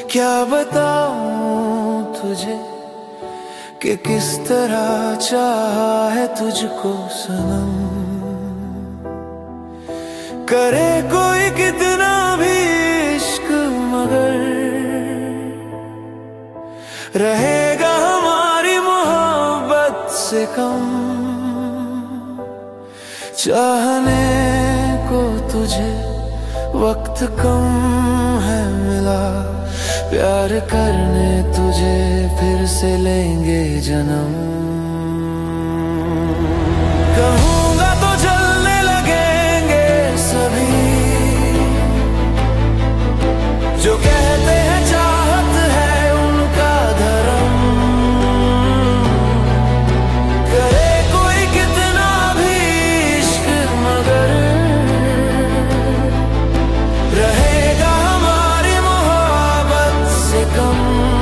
क्या बताऊं तुझे कि किस तरह चाहा है तुझको सनम। करे कोई कितना भी इश्क मगर रहेगा हमारी मोहब्बत से कम। चाहने को तुझे वक्त कम है मिला, प्यार करने तुझे फिर से लेंगे जन्म। कहूँगा तो जलने लगेंगे सभी जो कहते हैं चाहत है उनका धर्म। करे कोई कितना भी इश्क मगर रहेगा हमारी मोहब्बत से कम।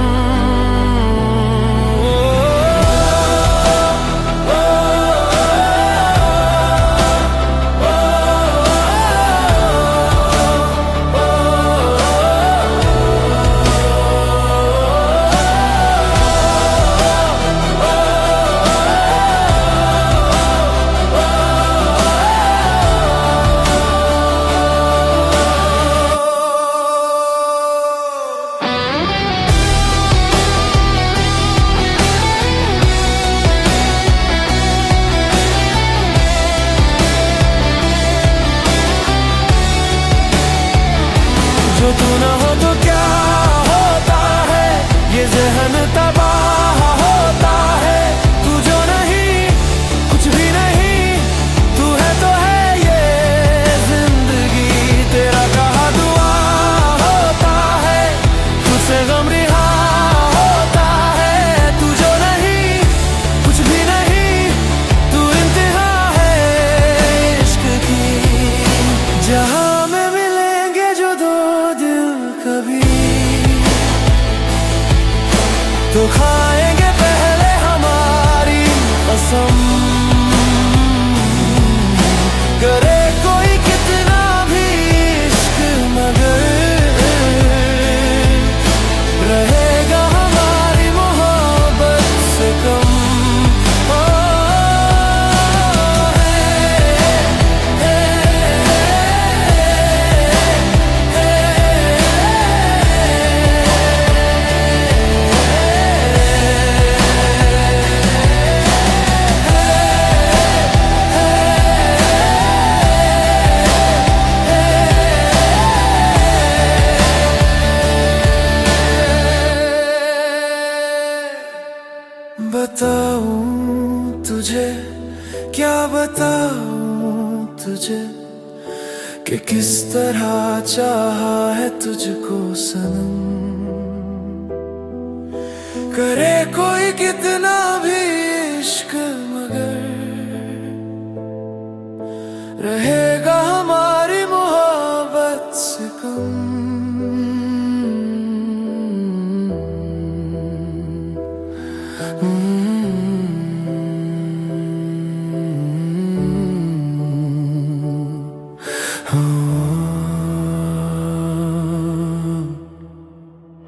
जो तू ना हो तो क्या होता है, ये ज़हन तबाह होता है। तू जो नहीं कुछ भी नहीं, तू है तो है ये जिंदगी। तेरा कहा दुआ होता है, तुझसे गम रिहा होता है। तू जो नहीं कुछ भी नहीं, तू इंतहा है इश्क की। जहाँ में मिलेंगे जो दो कभी तो खाएंगे पहले हमारी कसम। करे कोई कितना भी इश्क मगर रहेगा हमारी मोहब्बत से कम। बताऊं तुझे, क्या बताऊं तुझे कि किस तरह चाहा है तुझको सनम। करे कोई कितना भी इश्क